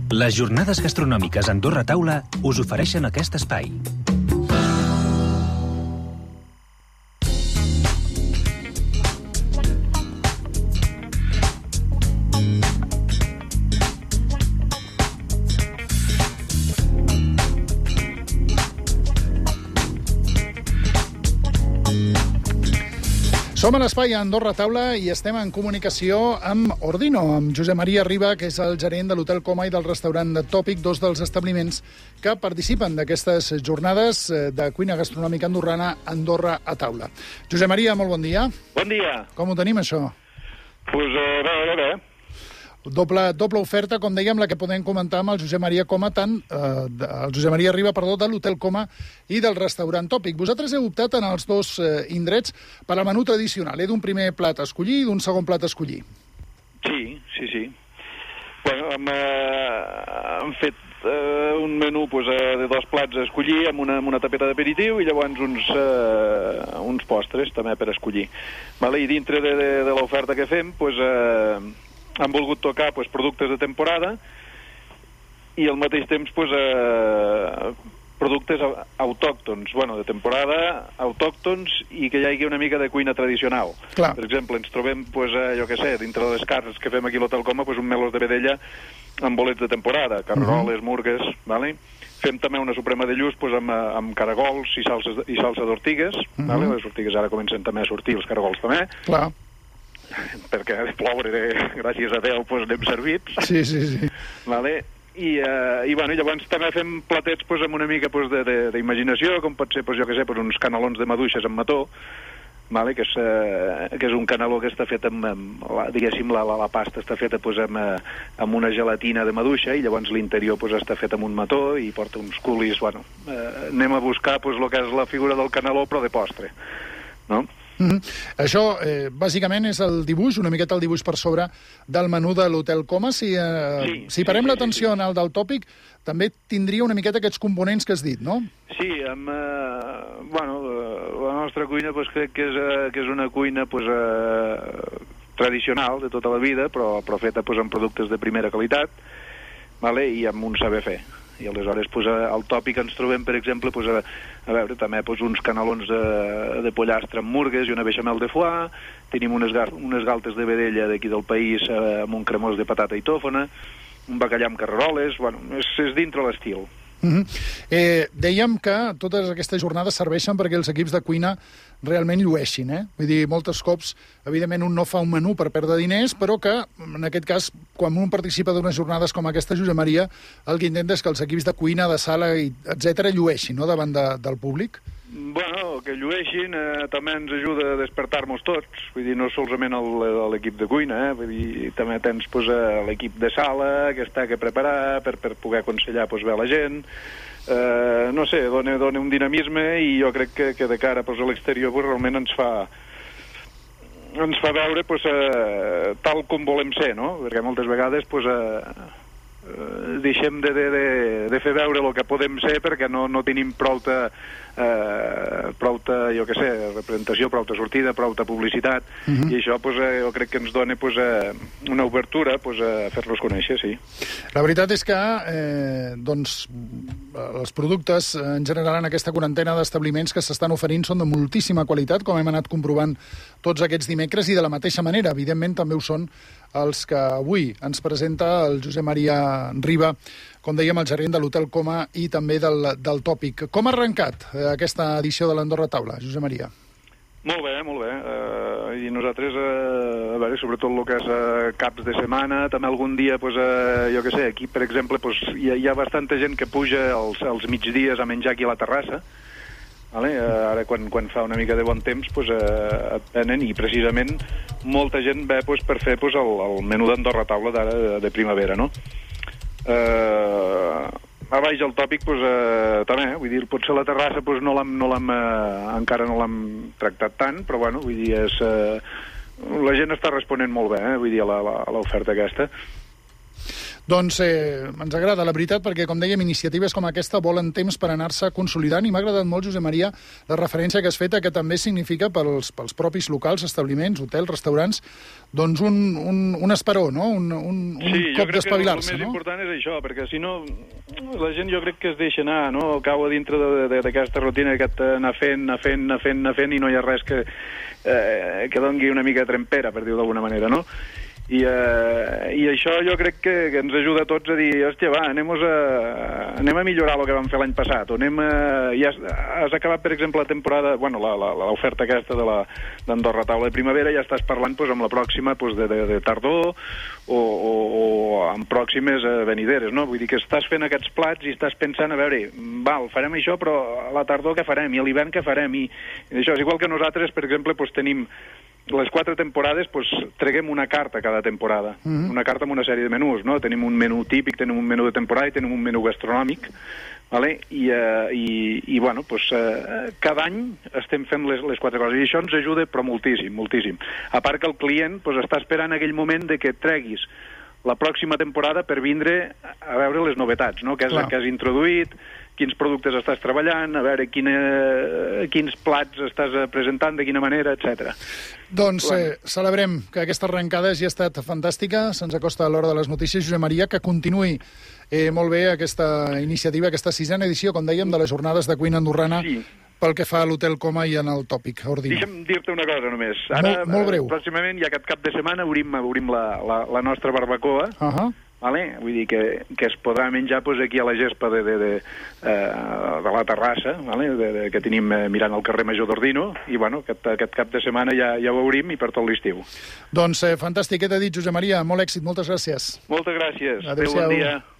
Les jornades gastronòmiques Andorra Taula us ofereixen aquest espai. Som a l'espai a Andorra Taula i estem en comunicació amb Ordino, amb Josep Maria Riba, que és el gerent de l'Hotel Coma i del restaurant Tòpic, dos dels establiments que participen d'aquestes jornades de cuina gastronòmica andorrana Andorra a Taula. Josep Maria, molt bon dia. Bon dia. Com ho tenim, això? Pues bé. Doble oferta, com dèiem, la que podem comentar amb el Josep Maria Coma, el Josep Maria Riba, de l'Hotel Coma i del restaurant Tòpic. Vosaltres heu optat en els dos indrets per al menú tradicional, d'un primer plat a escollir i d'un segon plat a escollir. Sí. Bueno, hem fet un menú de dos plats a escollir amb una tapeta d'aperitiu i llavors uns postres també per escollir. Vale? I dintre de l'oferta que fem, han volgut tocar productes de temporada i al mateix temps productes autòctons, de temporada, autòctons i que hi hagi una mica de cuina tradicional. Clar. Per exemple, ens trobem, dintre de les carns que fem aquí a l'Hotel Coma, un melos de vedella amb bolets de temporada, carroles, murgues, vale? Fem també una suprema de lluç amb caragols i salsa d'ortigues, vale? Les ortigues ara comencen també a sortir, els caragols també. Clar. Perquè de ploure, gràcies a Déu, anem servits. Sí. Vale? I llavors també fem platets amb una mica d'imaginació, com pot ser, uns canelons de maduixes amb mató, vale? que és un caneló que està fet la pasta està feta amb una gelatina de maduixa i llavors l'interior està fet amb un mató i porta uns culis, anem a buscar el que és la figura del caneló però de postre, no? Això, bàsicament, és el dibuix, una miqueta el dibuix per sobre del menú de l'Hotel Coma. Si parem l'atenció en el del Tòpic, també tindria una miqueta aquests components que has dit, no? Sí, la nostra cuina crec que és una cuina tradicional de tota la vida, però feta amb productes de primera qualitat, vale? I amb un saber fer. I aleshores al Tòpic ens trobem, per exemple, també uns canelons de pollastre amb murgues i una beixamel de foie, tenim unes galtes de vedella d'aquí del país amb un cremós de patata i tòfona, un bacallà amb carreroles, és dintre l'estil. Dèiem que totes aquestes jornades serveixen perquè els equips de cuina realment llueixin, Vull dir, moltes cops, evidentment, un no fa un menú per perdre diners, però que, en aquest cas, quan un participa d'unes jornades com aquesta, Josep Maria, el que intenta és que els equips de cuina, de sala, etc., llueixin, no?, davant del públic. Que llueixin també ens ajuda a despertar-nos tots, vull dir, no solament l'equip de cuina, vull dir, també tens l'equip de sala que està que preparar per poder aconsellar bé la gent, no sé, dona un dinamisme i jo crec que de cara a l'exterior realment ens fa veure tal com volem ser, no? Perquè moltes vegades deixem de fer veure el que podem ser perquè no tenim prou-ta representació, prou-ta sortida, prou-ta publicitat, i això jo crec que ens dona una obertura a fer-los conèixer, sí. La veritat és que els productes en general en aquesta quarantena d'establiments que s'estan oferint són de moltíssima qualitat, com hem anat comprovant tots aquests dimecres, i de la mateixa manera, evidentment, també ho són els que avui ens presenta el Josep Maria Riba, com dèiem, el gerent de l'Hotel Coma i també del Tòpic. Com ha arrencat aquesta edició de l'Andorra Taula, Josep Maria? Molt bé. I nosaltres, sobretot el que és caps de setmana, també algun dia, aquí, per exemple, hi ha bastanta gent que puja als migdies a menjar aquí a la terrassa. Ara, quan fa una mica de bon temps, et venen, i precisament molta gent ve per fer el menú d'Andorra Taula d'ara de primavera, no? A baix al Tòpic també, vull dir, potser la terrassa encara no l'hem tractat tant, però vull dir, la gent està responent molt bé, vull dir, a l'oferta aquesta. Doncs ens agrada, la veritat, perquè, com dèiem, iniciatives com aquesta volen temps per anar-se consolidant, i m'ha agradat molt, Josep Maria, la referència que has fet a que també significa pels propis locals, establiments, hotels, restaurants, doncs un esperó, no? Un cop d'espavilar-se, no? Sí, jo crec que el més important és això, perquè si no, la gent jo crec que es deixa anar, no? Cau a dintre d'aquesta rutina, aquest anar fent, i no hi ha res que dongui una mica trempera, per dir-ho d'alguna manera, no? I això jo crec que ens ajuda a tots a dir, hòstia, va, anem a millorar el que vam fer l'any passat, o ja has acabat, per exemple, la temporada, bueno, l'oferta aquesta d'Andorra Taula de Primavera, ja estàs parlant amb la pròxima de tardor o amb pròximes venideres, no? Vull dir que estàs fent aquests plats i estàs pensant, a veure, val, farem això, però a la tardor què farem? I a l'hivern què farem? I això és igual que nosaltres, per exemple, tenim les 4 temporades, treguem una carta cada temporada, una carta amb una sèrie de menús, no? Tenim un menú típic, tenim un menú de temporada i tenim un menú gastronòmic, vale? I bueno, cada any estem fent les 4 coses, i això ens ajuda però moltíssim, moltíssim. A part que el client està esperant aquell moment de que treguis la pròxima temporada per vindre a veure les novetats, no? Que has introduït, quins productes estàs treballant, a veure quins plats estàs presentant, de quina manera, etc. Doncs celebrem que aquesta arrencada hagi estat fantàstica. Se'ns acosta a l'hora de les notícies. Josep Maria, que continuï molt bé aquesta iniciativa, aquesta 6a edició, com dèiem, de les jornades de cuina andorrana, sí, pel que fa a l'Hotel Coma i en el tòpic ordinari. Deixa'm dir-te una cosa només. Ara, molt breu. Pròximament, ja aquest cap de setmana, obrim la nostra barbacoa, vale? Vull dir que es podrà menjar aquí a la gespa de la terrassa, vale? Que tenim mirant al carrer Major d'Ordino, i bueno, aquest cap de setmana ja ho obrim i per tot l'estiu. Doncs fantàstic, què t'ha dit, Josep Maria? Molt èxit, moltes gràcies. Moltes gràcies. Adéu-siau. Bon dia.